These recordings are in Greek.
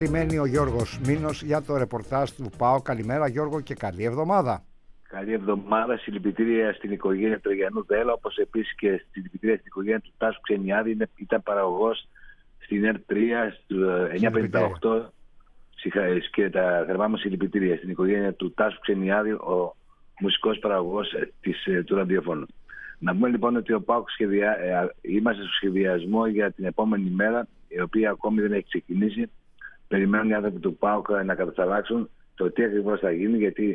Περιμένει ο Γιώργος Μήνος για το ρεπορτάζ του ΠΑΟΚ. Καλημέρα Γιώργο και καλή εβδομάδα. Καλή εβδομάδα. Συλληπιτήρια στην οικογένεια Τρογιανού Δέλα, όπως επίσης και συλληπιτήρια στην οικογένεια του Τάσου Ξενιάδη. Ήταν παραγωγός στην ΕΡΤ3 στο 958 και τα θερμά μου συλληπιτήρια στην οικογένεια του Τάσου Ξενιάδη, ο μουσικός παραγωγός του ραδιοφώνου. Να πούμε λοιπόν ότι ο ΠΑΟΚ είμαστε στο σχεδιασμό για την επόμενη μέρα, η οποία ακόμη δεν έχει ξεκινήσει. Περιμένουν οι άνθρωποι του ΠΑΟΚ να κατασταλάξουν το τι ακριβώς θα γίνει, γιατί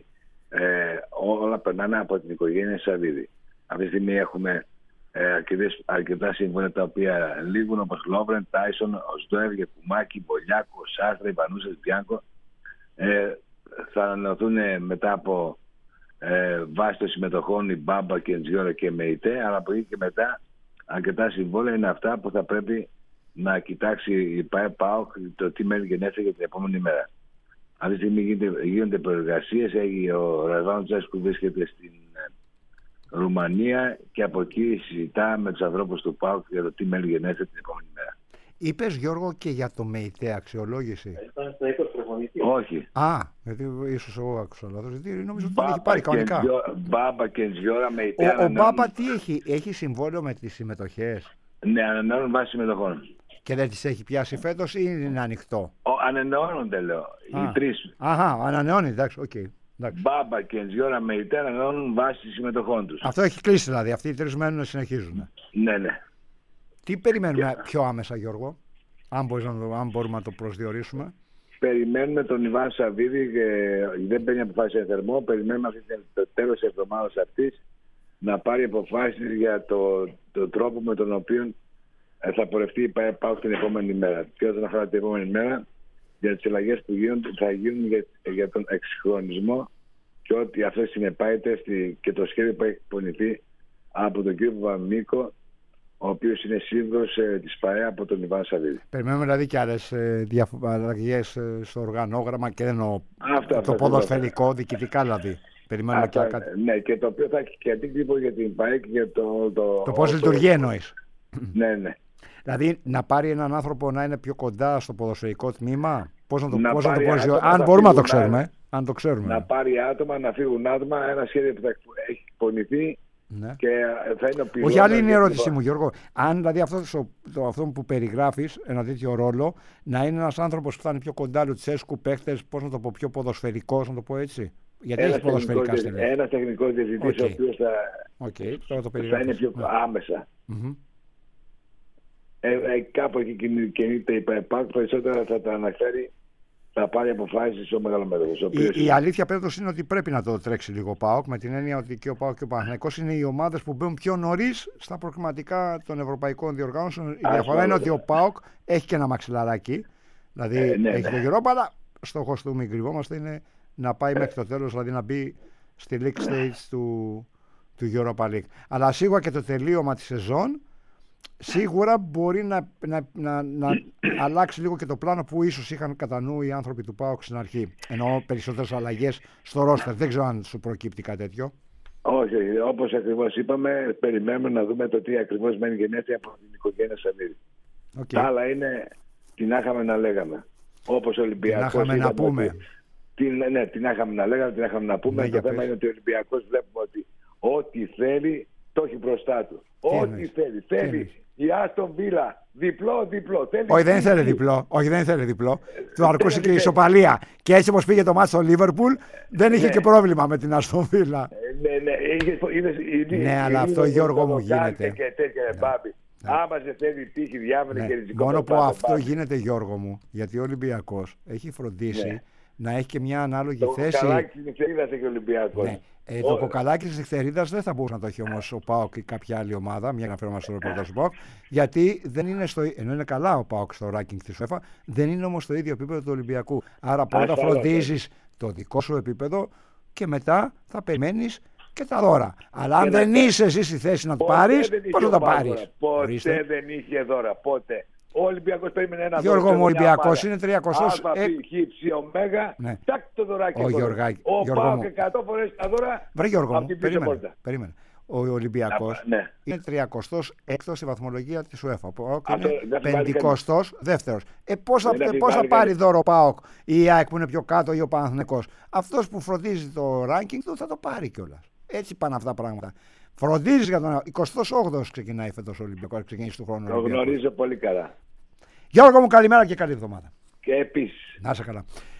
όλα περνάνε από την οικογένεια Σαββίδη. Αυτή τη στιγμή έχουμε αρκετά συμβόλαια τα οποία λήγουν, όπως Λόβρεν, Τάισον, Οσδόευ, Γεκουμάκη, Μπολιάκο, Σάστρα, Ιβανούσες, Μπιάνκο. Θα ανανεωθούν μετά από βάση των συμμετοχών η Μπάμπα και Εντζιόρα και Μεϊτέ, αλλά από εκεί και μετά αρκετά συμβόλαια είναι αυτά που θα πρέπει να κοιτάξει η ΠΑΟΚ το τι μένει γενέθλια για την επόμενη μέρα. Αυτή τη στιγμή γίνονται προεργασίες. Ο Ραδβάνο Τζέσκου βρίσκεται στην Ρουμανία και από εκεί συζητά με τους ανθρώπους του ΠΑΟΚ για το τι μένει γενέθλια την επόμενη μέρα. Είπες Γιώργο και για το ΜΕΙΤΕ αξιολόγηση? Όχι. Γιατί ίσως εγώ άκουσα λάθος. Νομίζω ότι τον έχει πάρει κανονικά. Μπάμπα και Εντζιόρα, Μεϊτέ. Ο Μπάμπα τι έχει συμβόλαιο με τις συμμετοχές? Ναι, ανανεώνουν βάση συμμετοχών. Και δεν τις έχει πιάσει φέτος ή είναι ανοιχτό? Ανανεώνονται, λέω. Οι τρεις. Ανανεώνει, εντάξει, οκ. Μπάμπα και Εντζιόρα, Μεϊτέ ανανεώνουν βάση συμμετοχών τους. Αυτό έχει κλείσει δηλαδή. Αυτοί οι τρεις μένουν να συνεχίζουν. Ναι. Τι περιμένουμε πιο άμεσα, Γιώργο, αν μπορούμε να το προσδιορίσουμε? Περιμένουμε τον Ιβάν Σαββίδη, δεν παίρνει αποφάσεις σε θερμό. Περιμένουμε το τέλος της εβδομάδας αυτής να πάρει αποφάσεις για τον τρόπο με τον οποίο θα πορευτεί η ΠΑΟΚ την επόμενη μέρα. Και όσον αφορά την επόμενη μέρα, για τις αλλαγές που θα γίνουν για τον εξυγχρονισμό και ότι αυτό συνεπάγεται και το σχέδιο που έχει εκπονηθεί από τον κύριο Παπαμίκο, ο οποίος είναι σύμβουλος της ΠΑΕ από τον Ιβάν Σαββίδη. Περιμένουμε δηλαδή και άλλες αλλαγές στο οργανόγραμμα και εννοώ το ποδοσφαιρικό, διοικητικά δηλαδή. Περιμένουμε και κάτι. Ναι, και το οποίο θα έχει και αντίκτυπο για την ΠΑΕ και για το πώς λειτουργεί εννοείς? Ναι. Δηλαδή να πάρει έναν άνθρωπο να είναι πιο κοντά στο ποδοσφαιρικό τμήμα. Πώς να το πω, αν μπορούμε να το ξέρουμε. Αν το ξέρουμε. Να πάρει άτομα, να φύγουν άτομα, ένα σχέδιο που θα έχει εκπονηθεί. Ναι. Και θα είναι ο πυλώνας. Όχι, άλλη είναι η ερώτησή μου, Γιώργο. Αν δηλαδή αυτό που περιγράφεις, ένα τέτοιο ρόλο, να είναι ένας άνθρωπος που θα είναι πιο κοντά Λουτσέσκου, παίχτες, πώς να το πω, πιο ποδοσφαιρικός, να το πω έτσι. Γιατί έχει ποδοσφαιρικά στελέχη. Ένας τεχνικός διευθυντής, ο οποίος θα είναι πιο άμεσα. Κάπου εκεί κινείται η ΠΑΟΚ, περισσότερα θα τα αναφέρει, θα πάρει αποφάσεις ο μεγαλομέτωχος. Η αλήθεια πάντως είναι ότι πρέπει να το τρέξει λίγο ο ΠΑΟΚ, με την έννοια ότι και ο ΠΑΟΚ και ο Παναθηναϊκός είναι οι ομάδες που μπαίνουν πιο νωρίς στα προκριματικά των ευρωπαϊκών διοργάνωσεων. Η διαφορά είναι ότι ο ΠΑΟΚ έχει και ένα μαξιλαράκι, δηλαδή έχει το Europa, αλλά στόχος του, μην κρυβόμαστε, είναι να πάει μέχρι το τέλος, δηλαδή να μπει στη League Stage του Europa League. Αλλά σίγουρα και το τελείωμα της σεζόν σίγουρα μπορεί να αλλάξει λίγο και το πλάνο που ίσως είχαν κατά νου οι άνθρωποι του ΠΑΟΚ στην αρχή. Εννοώ περισσότερες αλλαγές στο ρόστερ. Δεν ξέρω αν σου προκύπτει κάτι τέτοιο. Όχι, όπως ακριβώς είπαμε, περιμένουμε να δούμε το τι ακριβώς μένει γενέθλια από την οικογένεια Σαββίδη. Τα άλλα είναι τι να είχαμε να λέγαμε. Όπως ο Ολυμπιακός. Τι να είχαμε να πούμε. Τι να είχαμε να λέγαμε, τι να είχαμε να πούμε. Το θέμα είναι ότι ο Ολυμπιακός βλέπουμε ότι ό,τι θέλει το έχει μπροστά του. Ό,τι θέλει. Η Άστον Βίλα, διπλό. Όχι, δεν θέλει διπλό. Του αρκούσε και η ισοπαλία. Και έτσι όπως πήγε το μάτι στο Λίβερπουλ, δεν είχε και πρόβλημα με την Άστον Βίλα. Ναι, αλλά αυτό, Γιώργο μου, γίνεται. Άμα σε θέλει τύχη, διάβολη και ριζικό. Μόνο που αυτό γίνεται, Γιώργο μου, γιατί ο Ολυμπιακός έχει φροντίσει να έχει και μια ανάλογη θέση. Το κοκαλάκι της Νυχτερίδας έχει ο Ολυμπιακός. Το κοκαλάκι της Νυχτερίδας δεν θα μπορούσε να το έχει όμως ο ΠΑΟΚ ή κάποια άλλη ομάδα, μια αναφέρομαστε στο ρεπορτάζ του ΠΑΟΚ, γιατί δεν είναι ενώ είναι καλά ο ΠΑΟΚ στο ranking της UEFA, δεν είναι όμως στο ίδιο επίπεδο του Ολυμπιακού. Άρα πρώτα φροντίζεις το δικό σου επίπεδο και μετά θα περιμένεις και τα δώρα. Αλλά αν δεν είσαι εσύ στη θέση να το πάρεις, πώς θα το πάρεις? Ποτέ δεν είχε δώρα, ποτέ. Ο Ολυμπιακός περίμενε ένα δώρο. Γιώργο μου, ο Ολυμπιακός είναι 300. Αλφα, Π, Χ, Ωμέγα. Τάκ το δωράκι. Ο ΠΑΟΚ 100 φορές τα δώρα. Βρε Γιώργο μου, περίμενε. ο Ολυμπιακός. Ναι. Είναι 36ος στη βαθμολογία της UEFA. Ο ΠΑΟΚ Αυτό είναι δεν 52ος. Πώς θα πάρει δώρο ο ΠΑΟΚ ή η ΑΕΚ που είναι πιο κάτω ή ο Παναθηναϊκός? Αυτός που φροντίζει το ranking του θα το πάρει κιόλας. Έτσι πάνε αυτά τα πράγματα. Φροντίζει για τον 28ος ξεκινάει φέτος ο Ολυμπιακός, ξεκινήσει του χρόνου. Το γνωρίζω πολύ καλά. Γιώργο μου, καλημέρα και καλή εβδομάδα. Και επίσης. Να είσαι καλά.